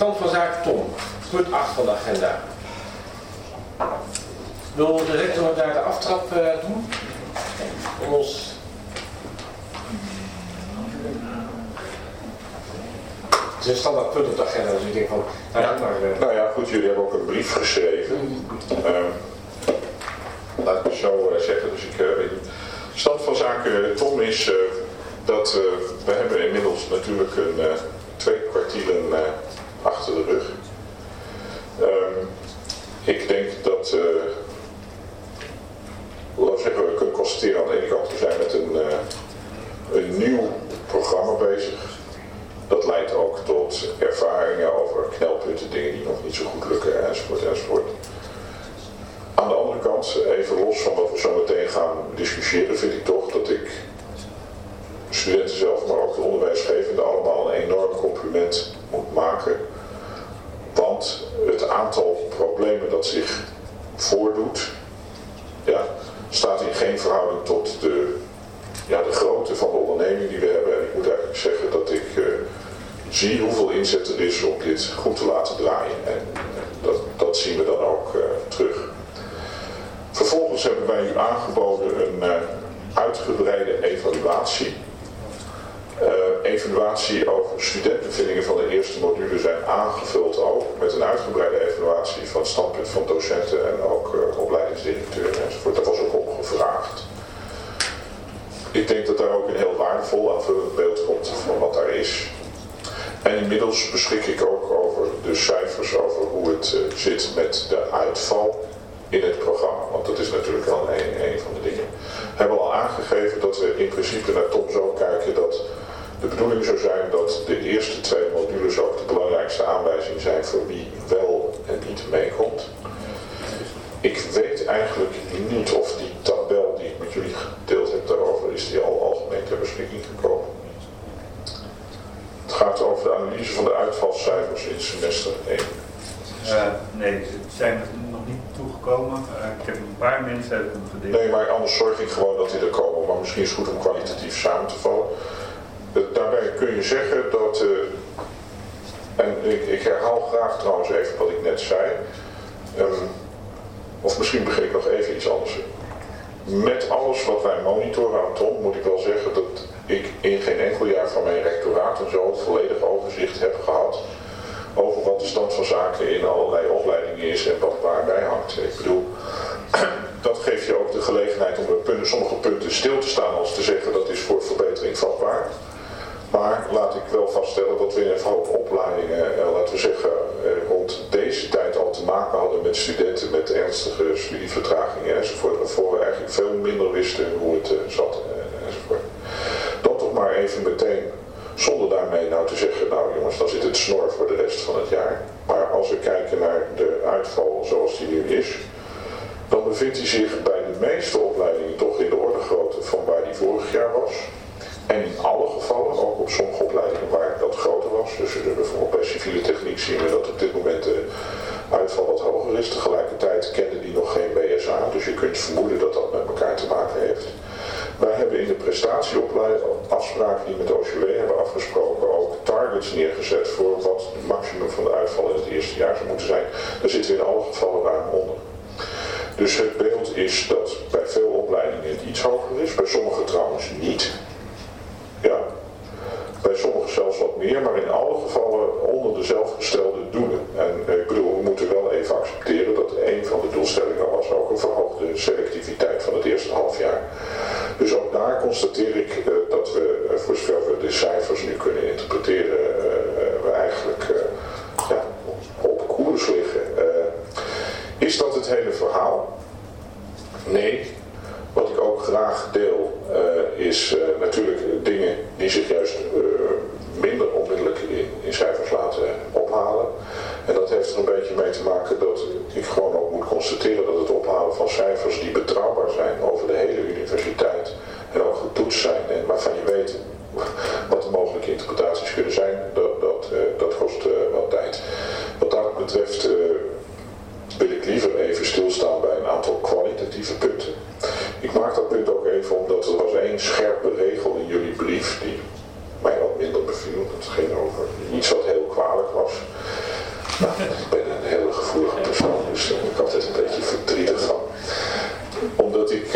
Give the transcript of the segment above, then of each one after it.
Stand van zaken Tom, punt 8 van de agenda. Wil de rector daar de aftrap doen? Om ons... Het is een standaard punt op de agenda, dus ik denk van... Nou ja, goed, jullie hebben ook een brief geschreven. Laat ik het zo zeggen, dus ik weet niet. Stand van zaken Tom is dat we hebben inmiddels natuurlijk 2 kwartieren achter de rug. Ik denk dat, laten we zeggen, we kunnen constateren aan de ene kant, we zijn met een nieuw programma bezig. Dat leidt ook tot ervaringen over knelpunten, dingen die nog niet zo goed lukken, enzovoort, enzovoort. Aan de andere kant, even los van wat we zo meteen gaan discussiëren, vind ik toch dat ik studenten zelf, maar ook de onderwijsgevenden allemaal een enorm compliment moet maken. Want het aantal problemen dat zich voordoet, ja, staat in geen verhouding tot de grootte van de onderneming die we hebben. En ik moet eigenlijk zeggen dat ik zie hoeveel inzet er is om dit goed te laten draaien. En dat zien we dan ook terug. Vervolgens hebben wij u aangeboden een uitgebreide evaluatie. Evaluatie over studentenbevindingen van de eerste module zijn aangevuld ook met een uitgebreide evaluatie van het standpunt van docenten en ook opleidingsdirecteuren enzovoort. Dat was ook opgevraagd. Ik denk dat daar ook een heel waardevol aanvullend beeld komt van wat daar is. En inmiddels beschik ik ook over de cijfers over hoe het zit met de uitval in het programma. Want dat is natuurlijk wel een van de dingen. We hebben al aangegeven dat we in principe naar Tom zo kijken dat de bedoeling zou zijn dat de eerste 2 modules ook de belangrijkste aanwijzing zijn voor wie wel en niet meekomt. Ik weet eigenlijk niet of die tabel die ik met jullie gedeeld heb daarover, is die al algemeen ter beschikking gekomen. Het gaat over de analyse van de uitvalscijfers in semester 1. Nee, ze zijn er nog niet toegekomen. Ik heb een paar mensen uit hem gedeeld. Nee, maar anders zorg ik gewoon dat die er komen. Maar misschien is het goed om kwalitatief samen te vallen. Daarbij kun je zeggen dat, en ik herhaal graag trouwens even wat ik net zei, of misschien begin ik nog even iets anders. Met alles wat wij monitoren aan Tom moet ik wel zeggen dat ik in geen enkel jaar van mijn rectoraat een zo volledig overzicht heb gehad over wat de stand van zaken in allerlei opleidingen is en wat waarbij hangt. Ik bedoel, dat geeft je ook de gelegenheid om sommige punten stil te staan als te zeggen dat is voor verbetering vatbaar. Maar laat ik wel vaststellen dat we in een hoop opleidingen, laten we zeggen, rond deze tijd al te maken hadden met studenten met ernstige studievertragingen enzovoort. Waarvoor we eigenlijk veel minder wisten hoe het zat enzovoort. Dan toch maar even meteen, zonder daarmee nou te zeggen, nou jongens, dan zit het snor voor de rest van het jaar. Maar als we kijken naar de uitval zoals die nu is, dan bevindt hij zich bij de meeste opleidingen toch in de orde grootte van waar die vorig jaar was. En in alle gevallen, ook op sommige opleidingen waar dat groter was, dus bijvoorbeeld bij civiele techniek zien we dat op dit moment de uitval wat hoger is. Tegelijkertijd kenden die nog geen BSA, dus je kunt vermoeden dat dat met elkaar te maken heeft. Wij hebben in de prestatieafspraken die met OCW hebben afgesproken ook targets neergezet voor wat het maximum van de uitval in het eerste jaar zou moeten zijn. Daar zitten we in alle gevallen ruim onder. Dus het beeld is dat bij veel opleidingen het iets hoger is, bij sommigen trouwens niet. Ja, bij sommigen zelfs wat meer, maar in alle gevallen onder de zelfgestelde doelen. En ik bedoel, we moeten wel even accepteren dat een van de doelstellingen was ook een verhoogde selectiviteit van het eerste halfjaar. Dus ook daar constateer ik dat we, voor zover we de cijfers nu kunnen interpreteren, we eigenlijk op koers liggen. Is dat het hele verhaal? Nee. Wat ik ook graag deel is natuurlijk dingen die zich juist minder onmiddellijk in cijfers laten ophalen. En dat heeft er een beetje mee te maken dat ik gewoon ook moet constateren dat het ophalen van cijfers die betrouwbaar zijn over de hele universiteit en ook getoetst zijn en waarvan je weet wat de mogelijke interpretaties kunnen zijn, dat kost wel tijd. Wat dat betreft wil ik liever even stilstaan bij een aantal kwalitatieve punten. Ik maak dat punt ook even omdat er was één scherpe regel in jullie brief die mij wat minder beviel. Dat ging over iets wat heel kwalijk was. Ik ben een hele gevoelige persoon, dus daar ben ik altijd een beetje verdrietig van. Omdat ik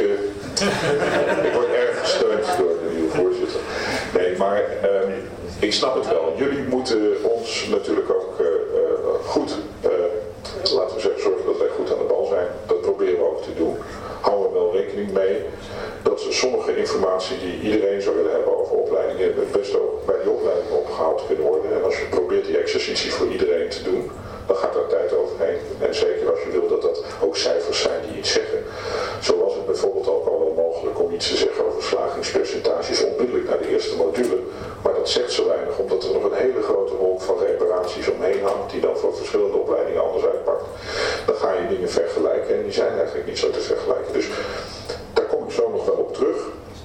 word erg gesteund door de nieuwe voorzitter. Nee, maar ik snap het wel. Jullie moeten ons natuurlijk ook goed, laten we zeggen, zorgen dat wij goed aan de bal zijn. Dat proberen we ook te doen. Houden we wel rekening mee dat sommige informatie die iedereen zou willen hebben over opleidingen best ook bij die opleiding opgehaald kunnen worden. En als je probeert die exercitie voor iedereen te doen, dan gaat daar tijd overheen. En zeker als je wil dat dat ook cijfers zijn die iets zeggen. Zo was het bijvoorbeeld ook al wel mogelijk om iets te zeggen over slagingspercentages onmiddellijk naar de eerste module. Maar dat zegt zo weinig, omdat er nog een hele grote wolk van reparaties omheen hangt, die dan voor verschillende opleidingen anders uitpakt. Dan ga je dingen vergelijken en die zijn eigenlijk niet zo te vergelijken. Dus daar kom ik zo nog wel op terug.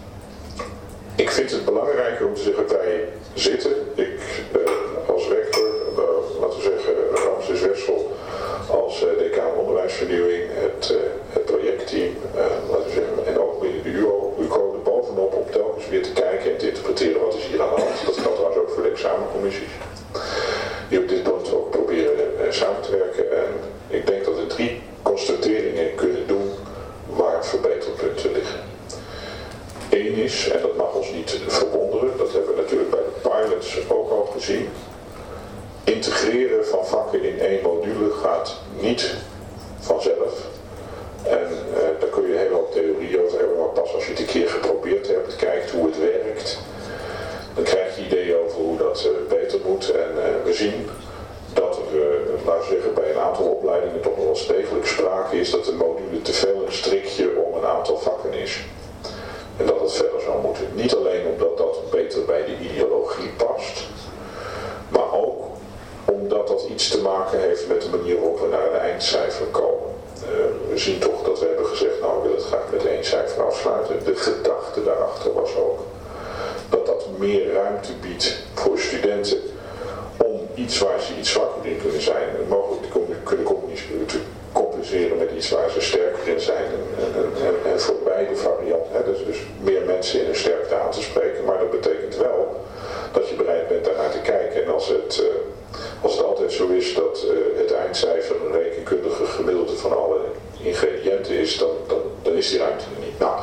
Ik vind het belangrijker om te zeggen, wij zitten, ik als rector, laten we zeggen Ramses Wessel als decaan onderwijsvernieuwing, het projectteam, laten we zeggen, en ook binnen de UCO er bovenop om telkens weer te kijken en te interpreteren wat is hier aan de hand. Dat geldt trouwens ook voor de examencommissies, die op dit punt ook proberen samen te werken. En ik denk dat we 3 constateringen kunnen doen waar verbeterpunten liggen. Eén is, en dat mag ons niet verwonderen, dat hebben we natuurlijk bij de pilots ook al gezien. Integreren van vakken in 1 module gaat niet vanzelf. En daar kun je een hele hoop theorie over hebben, maar pas als je het een keer geprobeerd hebt, kijkt hoe het werkt, dan krijg je ideeën over hoe dat beter moet. En we zien dat er, laten we zeggen, bij een aantal opleidingen toch nog wel degelijk sprake is dat de module te veel een strikje om een aantal vakken is. En dat het verder zou moeten. Niet alleen omdat dat beter bij de ideologie past, maar ook omdat dat iets te maken heeft met de manier waarop we naar een eindcijfer komen. We zien toch dat we hebben gezegd, nou we willen het graag met 1 cijfer afsluiten. De gedachte daarachter was ook dat dat meer ruimte biedt voor studenten om iets waar ze iets zwakker in kunnen zijn en mogelijk te compenseren met iets waar ze sterker in zijn en voor beide varianten. Hè, dus meer mensen in hun sterkte aan te spreken, maar dat betekent wel dat je bereid bent daarnaar te kijken. En als het altijd zo is dat het eindcijfer een rekenkundige gemiddelde van alle ingrediënten is, dan is die ruimte er niet. Nou,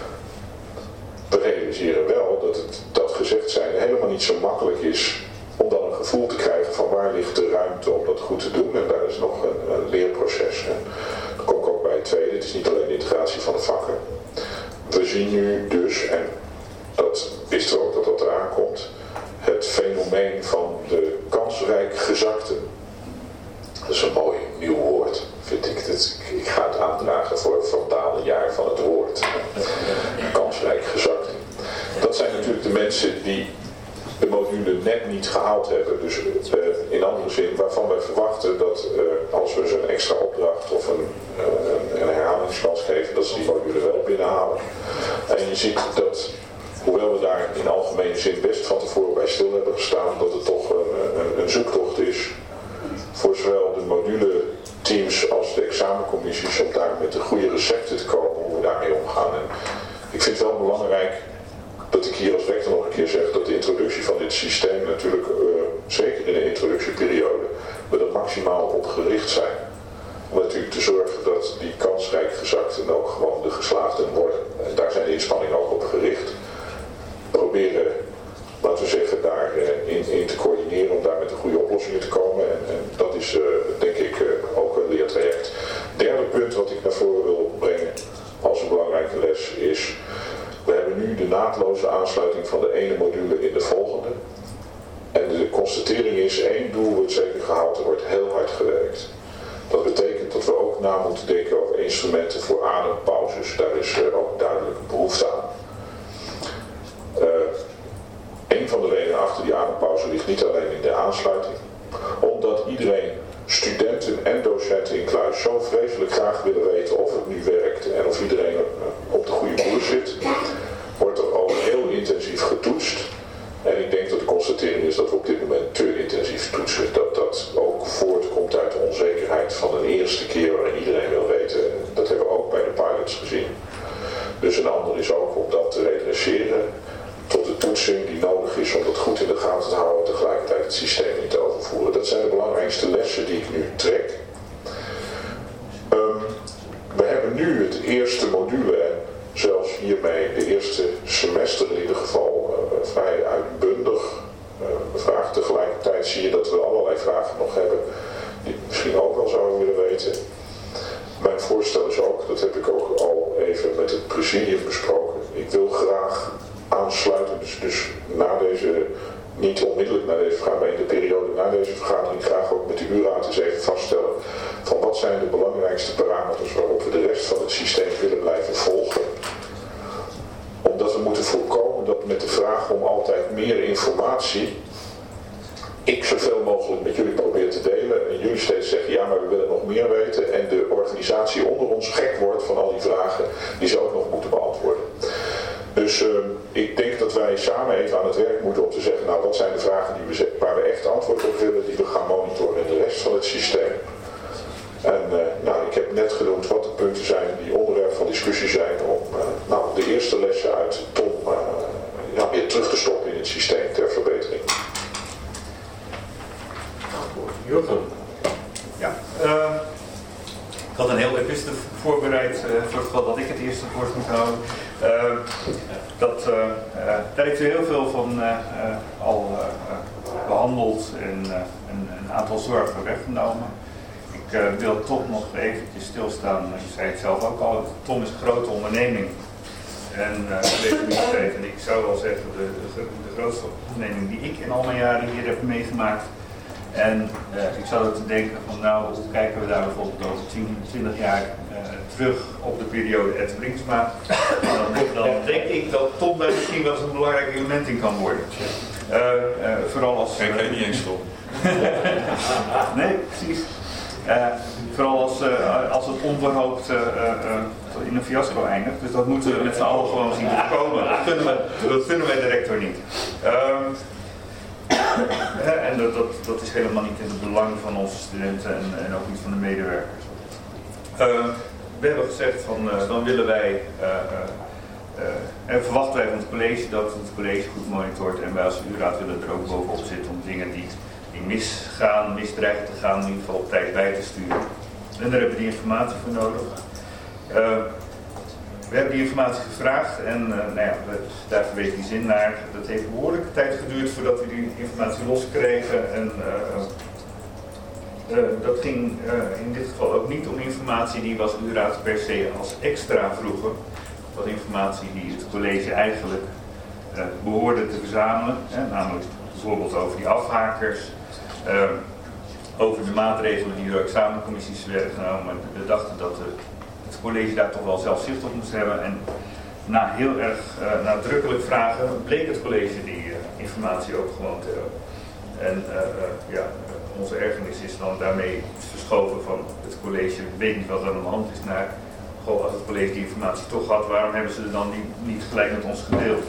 we realiseren wel dat gezegd zijn helemaal niet zo makkelijk is om dan een gevoel te krijgen van waar ligt de ruimte om dat goed te doen. En daar is nog een leerproces. En dan kom ik ook bij het tweede. Het is niet alleen de integratie van de vakken. We zien nu dus, en dat wisten we ook dat dat eraan komt, het fenomeen van de kansrijk gezakten. Dat is een mooi nieuw woord, vind ik. Ik ga het aandragen voor het vandalenjaar van het woord. Kansrijk gezakten. Dat zijn natuurlijk de mensen die de module net niet gehaald hebben. Dus in andere zin waarvan wij verwachten dat als we ze een extra opdracht of een herhalingskans geven, dat ze die module wel binnenhalen. En je ziet dat, hoewel we daar in algemene zin best van tevoren bij stil hebben gestaan, dat het toch een zoektocht is voor zowel de module teams als de examencommissies om daar met de goede recepten te komen hoe we daarmee omgaan. En ik vind het wel belangrijk dat ik hier als rector nog een keer zeg dat de introductie van dit systeem natuurlijk, zeker in de introductieperiode, we er maximaal op gericht zijn. Om natuurlijk te zorgen dat die kansrijk gezakten ook gewoon de geslaagden worden. En daar zijn de inspanningen ook op gericht. Proberen, laten we zeggen, daarin te coördineren om daar met de goede oplossingen te komen. En dat is denk ik ook een leertraject. Derde punt wat ik naar voren wil brengen als een belangrijke les is, we hebben nu de naadloze aansluiting van de ene module in de volgende. En de constatering is, 1 doel wordt zeker gehaald, er wordt heel hard gewerkt. Dat betekent dat we ook na moeten denken over instrumenten voor adempauzes. Daar is ook duidelijk behoefte aan. Een van de redenen achter die adempauze ligt niet alleen in de aansluiting. Omdat iedereen, studenten en docenten in kluis, zo vreselijk graag willen weten of het nu werkt en of iedereen op de goede koers zit, wordt er ook heel intensief getoetst. En ik denk dat de constatering is dat we op dit moment te intensief toetsen. Dat ook voortkomt uit de onzekerheid van een eerste keer waarin iedereen wil weten. Dat hebben we ook bij de pilots gezien. Dus een ander is ook om dat te redresseren tot de toetsing die nodig is om dat goed in de gaten te houden en tegelijkertijd het systeem niet te overvoeren. Dat zijn de belangrijke belangrijkste lessen die ik nu trek. We hebben nu het eerste module en zelfs hiermee de eerste semester in ieder geval vrij uitbundig bevraagd. Tegelijkertijd zie je dat we allerlei vragen nog hebben die ik misschien ook wel zouden willen weten. Mijn voorstel is ook, dat heb ik ook al even met het presidium besproken. Ik wil graag aansluiten, dus na deze, niet onmiddellijk na deze vergadering, maar in de periode na deze vergadering graag ook met de U-raad eens even vaststellen van wat zijn de belangrijkste parameters waarop we de rest van het systeem willen blijven volgen. Omdat we moeten voorkomen dat met de vraag om altijd meer informatie ik zoveel mogelijk met jullie probeer te delen en jullie steeds zeggen ja maar we willen nog meer weten en de organisatie onder ons gek wordt van al die vragen die ze ook nog moeten beantwoorden. Dus ik denk dat wij samen even aan het werk moeten om te zeggen nou wat zijn de vragen waar we echt antwoord op willen die we gaan monitoren in de rest van het systeem. En ik heb net genoemd wat de punten zijn die onderwerp van discussie zijn om de eerste lessen uit Tom weer terug te stoppen in het systeem ter verbetering. Jurgen. Ja, ik had een heel epistel voorbereid voor het geval dat ik het eerste woord moet houden. Daar heeft u heel veel van al behandeld en een aantal zorgen weggenomen. Ik wil toch nog eventjes stilstaan, je zei het zelf ook al, Tom is een grote onderneming. En en ik zou wel zeggen de grootste onderneming die ik in al mijn jaren hier heb meegemaakt. En ik zou er te denken van hoe kijken we daar bijvoorbeeld over 20 jaar terug op de periode Ed Brinksma. Dan denk ik dat Tom daar misschien wel eens een belangrijk element in kan worden. Vooral als... Kijk, niet eens Tom. Nee, precies. Vooral als het onverhoopt in een fiasco eindigt. Dus dat moeten we met z'n allen gewoon zien te komen. Dat kunnen wij de rector niet. En dat is helemaal niet in het belang van onze studenten en ook niet van de medewerkers. We hebben gezegd van dan willen wij en verwachten wij van het college dat het college goed monitort en wij als U-raad willen er ook bovenop zitten om dingen die misdreigen te gaan in ieder geval op tijd bij te sturen. En daar hebben we die informatie voor nodig. We hebben die informatie gevraagd en daar verwees die zin naar. Dat heeft behoorlijke tijd geduurd voordat we die informatie loskregen. En dat ging in dit geval ook niet om informatie die was U-raad per se als extra vroeger. Dat informatie die het college eigenlijk behoorde te verzamelen. Namelijk bijvoorbeeld over die afhakers. Over de maatregelen die door examencommissies werden genomen. We dachten dat het college daar toch wel zelf zicht op moest hebben. En na heel erg nadrukkelijk vragen bleek het college die informatie ook gewoon te hebben. En onze ergernis is dan daarmee verschoven van het college weet niet wat er aan de hand is naar als het college die informatie toch had, waarom hebben ze er dan niet gelijk met ons gedeeld?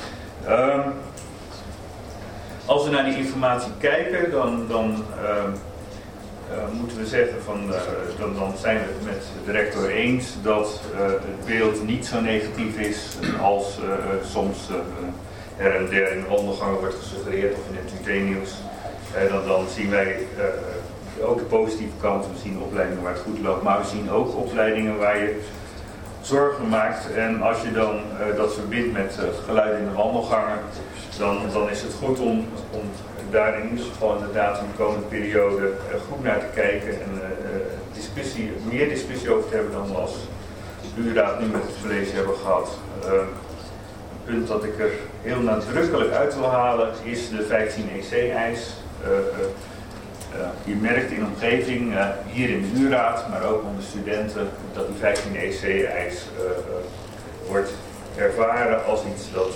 Als we naar die informatie kijken, dan moeten we zeggen dan zijn we het met de rector eens dat het beeld niet zo negatief is als soms her en der in de wandelgangen wordt gesuggereerd of in het UT-nieuws. Dan zien wij ook de positieve kant. We zien opleidingen waar het goed loopt, maar we zien ook opleidingen waar je zorgen maakt. En als je dan dat verbindt met geluid in de wandelgangen, dan is het goed om daar in ieder geval inderdaad in de komende periode goed naar te kijken en meer discussie over te hebben dan we als U-raad nu met het college hebben gehad. Een punt dat ik er heel nadrukkelijk uit wil halen is de 15 EC-eis. Je merkt in de omgeving, hier in de U-raad, maar ook onder studenten, dat die 15 EC-eis wordt ervaren als iets dat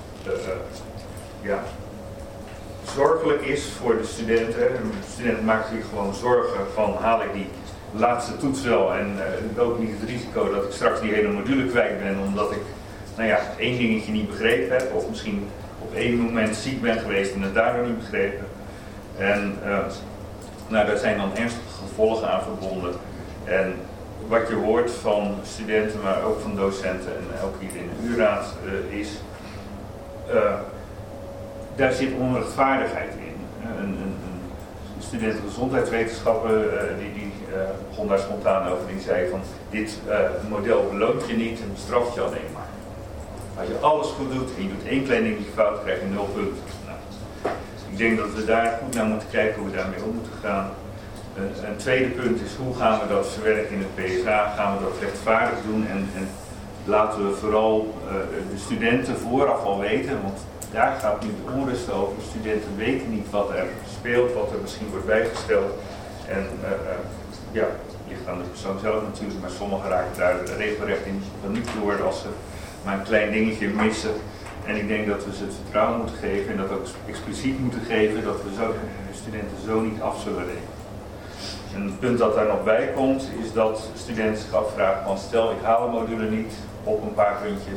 zorgelijk is voor de studenten. De student maakt zich gewoon zorgen van haal ik die laatste toets wel en ook niet het risico dat ik straks die hele module kwijt ben omdat ik één dingetje niet begrepen heb of misschien op één moment ziek ben geweest en het daardoor niet begrepen. En daar zijn dan ernstige gevolgen aan verbonden. En wat je hoort van studenten, maar ook van docenten en ook hier in de U-raad is, daar zit onrechtvaardigheid in. Een student gezondheidswetenschappen, die begon daar spontaan over. Die zei van, dit model beloont je niet en bestraft je alleen maar. Als je alles goed doet en je doet één klein dingetje fout, krijg je 0 punten. Nou, ik denk dat we daar goed naar moeten kijken hoe we daarmee om moeten gaan. Een tweede punt is, hoe gaan we dat verwerken in het PSA? Gaan we dat rechtvaardig doen en laten we vooral de studenten vooraf al weten, want daar gaat nu de onrust over. Studenten weten niet wat er speelt, wat er misschien wordt bijgesteld. En ja, ligt aan de persoon zelf natuurlijk, maar sommigen raken daar regelrecht in paniek door als ze maar een klein dingetje missen. En ik denk dat we ze het vertrouwen moeten geven en dat ook expliciet moeten geven dat we de studenten zo niet af zullen rekenen. Een punt dat daar nog bij komt is dat studenten zich afvragen van stel ik haal een module niet op een paar puntjes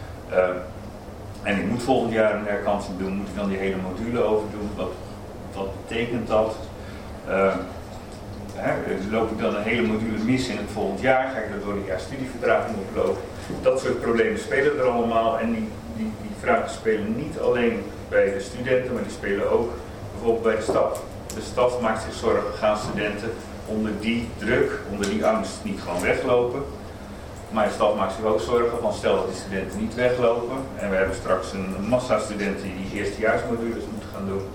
en ik moet volgend jaar een herkansing doen, moet ik dan die hele module overdoen? Wat betekent dat? Loop ik dan een hele module mis in het volgend jaar? Ga ik daardoor een jaar studievertraging oplopen? Dat soort problemen spelen er allemaal en die vragen spelen niet alleen bij de studenten, maar die spelen ook bijvoorbeeld bij de staf. De staf maakt zich zorgen, gaan studenten onder die druk, onder die angst niet gewoon weglopen. Maar de staf maakt zich ook zorgen van stel dat die studenten niet weglopen. En we hebben straks een massa studenten die eerstejaarsmodules moeten gaan doen.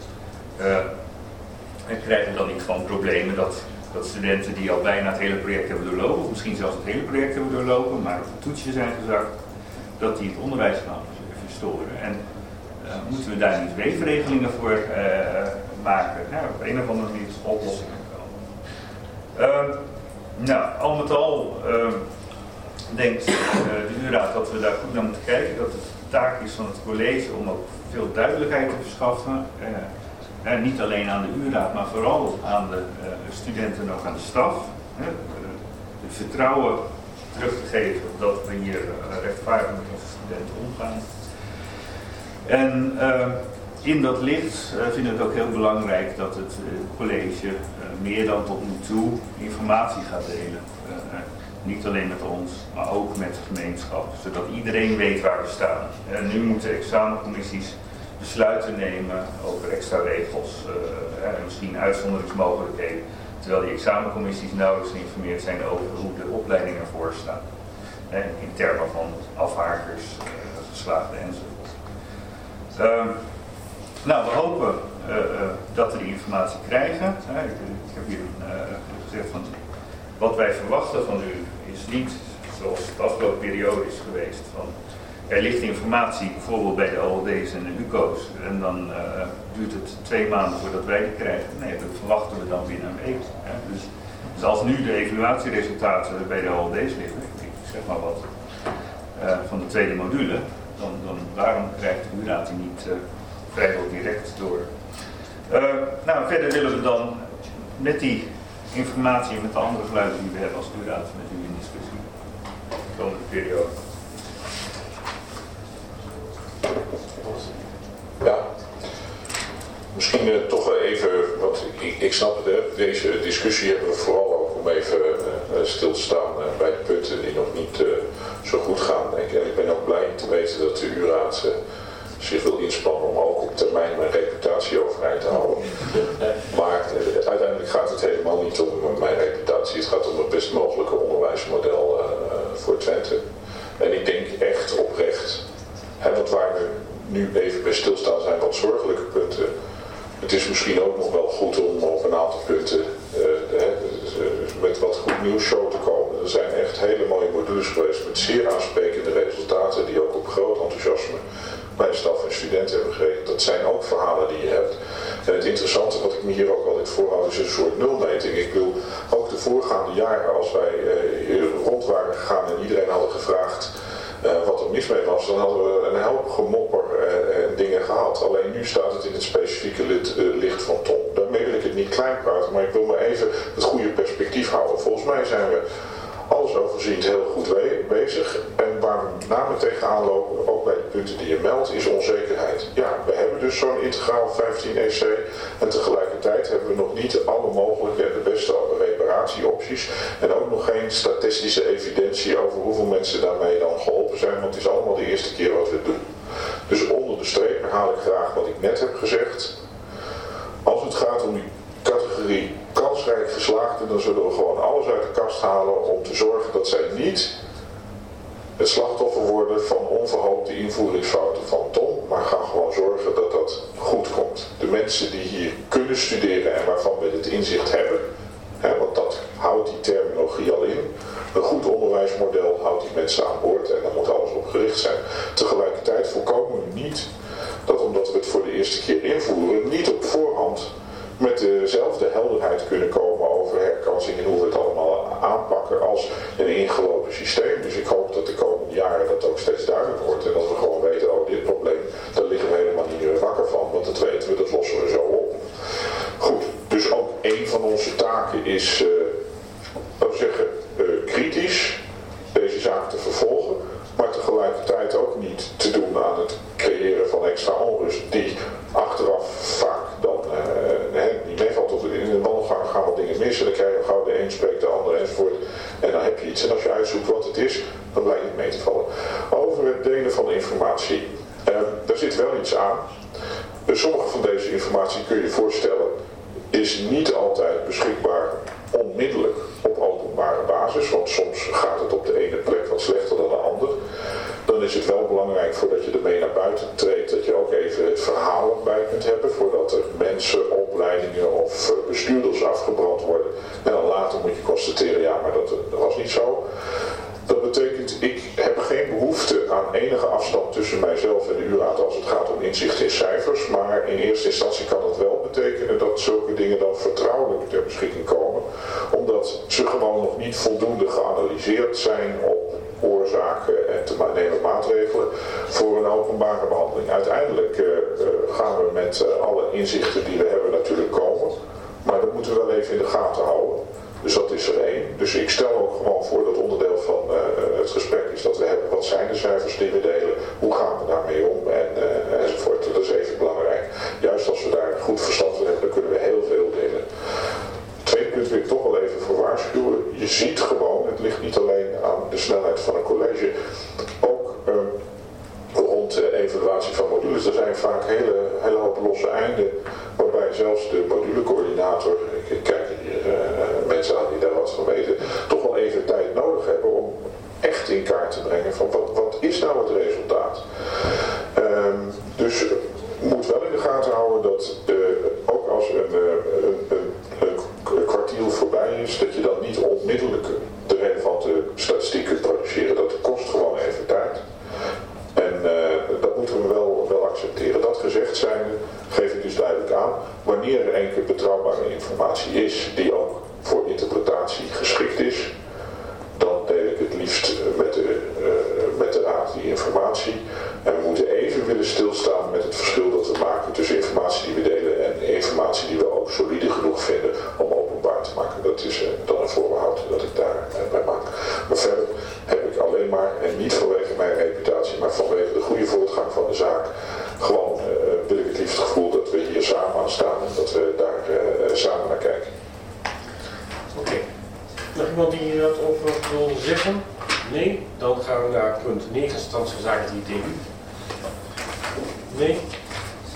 En krijgen we dan niet van problemen dat studenten die al bijna het hele project hebben doorlopen, of misschien zelfs het hele project hebben doorlopen, maar op een toetsje zijn gezakt, dat die het onderwijs gaan verstoren. En moeten we daar niet weefregelingen voor maken? Op een of andere manier oplossingen komen. Al met al denkt de U-raad dat we daar goed naar moeten kijken, dat het de taak is van het college om ook veel duidelijkheid te verschaffen. Niet alleen aan de U-raad, maar vooral aan de studenten en ook aan de staf. Het vertrouwen terug te geven dat we hier rechtvaardig met onze studenten omgaan. En in dat licht vinden we het ook heel belangrijk dat het college meer dan tot nu toe informatie gaat delen. Niet alleen met ons, maar ook met de gemeenschap, zodat iedereen weet waar we staan. En nu moeten examencommissies besluiten nemen over extra regels en misschien uitzonderingsmogelijkheden, terwijl die examencommissies nauwelijks geïnformeerd zijn over hoe de opleiding ervoor staat. In termen van afhakers, geslaagden enzovoort. We hopen dat we die informatie krijgen. Ik heb hier gezegd van wat wij verwachten van u is niet zoals het afgelopen periode is geweest. Er ligt informatie bijvoorbeeld bij de OLD's en de UCO's en dan duurt het 2 maanden voordat wij die krijgen. Nee, dat verwachten we dan binnen een week. Dus als nu de evaluatieresultaten bij de OLD's liggen, ik zeg maar wat, van de tweede module, dan waarom krijgt de U-raad die niet vrijwel direct door? Verder willen we dan met die informatie en met de andere geluiden die we hebben als U-raad met u in discussie de komende periode. Ja, misschien toch even, want ik snap het, deze discussie hebben we vooral ook om even stil te staan bij de punten die nog niet zo goed gaan. Ik ben ook blij te weten dat de U-raad zich wil inspannen om ook op termijn mijn reputatie overeind te houden. Maar uiteindelijk gaat het helemaal niet om mijn reputatie, het gaat om het best mogelijke onderwijsmodel voor Twente. En ik denk echt oprecht, want waar we nu even bij stilstaan zijn wat zorgelijke punten. Het is misschien ook nog wel goed om op een aantal punten met wat goed nieuws show te komen. Er zijn echt hele mooie modules geweest met zeer aansprekende resultaten die ook op groot enthousiasme bij staf en studenten hebben gekregen. Dat zijn ook verhalen die je hebt. En het interessante wat ik me hier ook altijd voorhoud is een soort nulmeting. Ik bedoel, ook de voorgaande jaren als wij rond waren gegaan en iedereen hadden gevraagd wat er mis mee was, dan hadden we een hoop gemopper en dingen gehad. Alleen nu staat het in het specifieke licht van Tom. Daarmee wil ik het niet klein praten, maar ik wil maar even het goede perspectief houden. Volgens mij zijn we alles overziend heel goed bezig. En waar we met name tegenaan lopen, ook bij de punten die je meldt, is onzekerheid. Ja, we hebben dus zo'n integraal 15 EC en tegelijkertijd hebben we nog niet alle mogelijke en de beste reparatieopties en ook nog geen statistische evidentie over hoeveel mensen daarmee dan geholpen zijn, want het is allemaal de eerste keer wat we doen. Dus onder de streep herhaal ik graag wat ik net heb gezegd. Als het gaat om die categorie werk geslaagd en dan zullen we gewoon alles uit de kast halen om te zorgen dat zij niet het slachtoffer worden van onverhoopte invoeringsfouten van Tom, maar gaan gewoon zorgen dat dat goed komt. De mensen die hier kunnen studeren en waarvan we het inzicht hebben, want dat houdt die terminologie al in. Een goed onderwijsmodel houdt die mensen aan boord en daar moet alles op gericht zijn. Tegelijkertijd voorkomen we niet dat omdat we het voor de eerste keer invoeren, niet op voorhand met dezelfde helderheid kunnen komen over herkansing en hoe we het allemaal aanpakken als een ingelopen systeem. Dus ik hoop dat de komende jaren dat ook steeds duidelijker wordt en dat we gewoon weten, oh dit probleem, daar liggen we helemaal niet meer wakker van, want dat weten we, dat lossen we zo op. Goed, dus ook een van onze taken is, laten we zeggen, kritisch deze zaak te vervolgen, maar tegelijkertijd ook niet te doen aan het creëren van extra onrust die achteraf vaak dan niet meevalt. Of in een wandelgang gaan wat dingen mis en dan krijg je gauw de een spreekt de ander enzovoort en dan heb je iets. En als je uitzoekt wat het is, dan blijkt het mee te vallen. Over het delen van informatie. Daar zit wel iets aan. Sommige van deze informatie kun je je voorstellen is niet altijd beschikbaar onmiddellijk op openbare basis, want soms gaat het op de ene plek wat slechter dan de ander. Dan is het wel belangrijk voordat je ermee naar buiten treedt dat je ook even het verhaal erbij kunt hebben voordat er mensen, opleidingen of bestuurders afgebrand worden. En dan later moet je constateren, ja, maar dat was niet zo. Dat betekent, ik heb geen behoefte aan enige afstand tussen mijzelf en de URAD als het gaat om inzicht in cijfers, maar in eerste instantie kan het wel betekenen dat zulke dingen dan vertrouwelijk ter beschikking komen, omdat ze gewoon nog niet voldoende geanalyseerd zijn op oorzaken en te nemen maatregelen voor een openbare behandeling. Uiteindelijk gaan we met alle inzichten die we hebben natuurlijk komen, maar dat moeten we wel even in de gaten houden. Dus dat is er één. Dus ik stel ook gewoon voor dat onderdeel van het gesprek is dat we hebben, wat zijn de cijfers die we delen, hoe gaan we daarmee om enzovoort. Dat is even belangrijk. Juist als we daar goed verstand van hebben, dan kunnen we heel veel delen. Tweede punt wil ik toch wel even voor waarschuwen. Je ziet gewoon, het ligt niet alleen aan de snelheid van een college, ook rond de evaluatie van modules. Er zijn vaak hele hoop losse einden, waarbij zelfs de modulecoördinator, ik kijk hier mensen aan die daar wat van weten, toch wel even tijd nodig hebben om echt in kaart te brengen van wat is nou het resultaat. Dus je moet wel in de gaten houden dat ook als een kwartiel voorbij is, dat je dan niet onmiddellijk de relevante statistiek kunt produceren. Dat kost gewoon even tijd. En dat moeten we wel accepteren. Dat gezegd zijnde geef ik dus duidelijk aan, wanneer er enkele betrouwbare informatie is die ook voor interpretatie geschikt is, dan deel ik het liefst met de raad die informatie. En we moeten even willen stilstaan met het verschil dat we maken tussen informatie die we delen en informatie die we ook solide genoeg vinden om openbaar te maken. Dat is dan een voorbehoud dat ik daarbij maak. Maar verder heb ik alleen maar, en niet vanwege mijn reputatie, maar vanwege de goede voortgang van de zaak, gewoon wil ik het liefst het gevoel dat we hier samen aan staan en dat we daar samen naar kijken. Oké. Nog iemand die hier wat over wil zeggen? Nee? Dan gaan we naar punt 9, stand van zaken die DU. Nee?